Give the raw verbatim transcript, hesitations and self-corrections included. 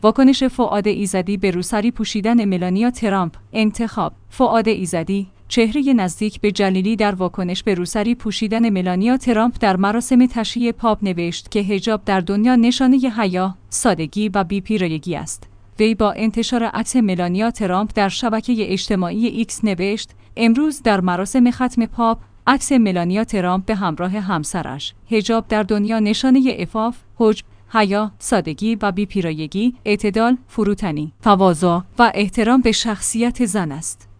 واکنش فؤاد ایزدی به روسری پوشیدن ملانیا ترامپ. انتخاب. فؤاد ایزدی، چهره نزدیک به جلیلی، در واکنش به روسری پوشیدن ملانیا ترامپ در مراسم تشییع پاپ نوشت که حجاب در دنیا نشانه حیا، سادگی و بی‌پیرایگی است. وی با انتشار عکس ملانیا ترامپ در شبکه اجتماعی ایکس نوشت: امروز در مراسم ختم پاپ، عکس ملانیا ترامپ به همراه همسرش. حجاب در دنیا نشانه عفاف، حجب، حیا، سادگی و بی‌پیرایگی، اعتدال، فروتنی، تواضع و احترام به شخصیت زن است.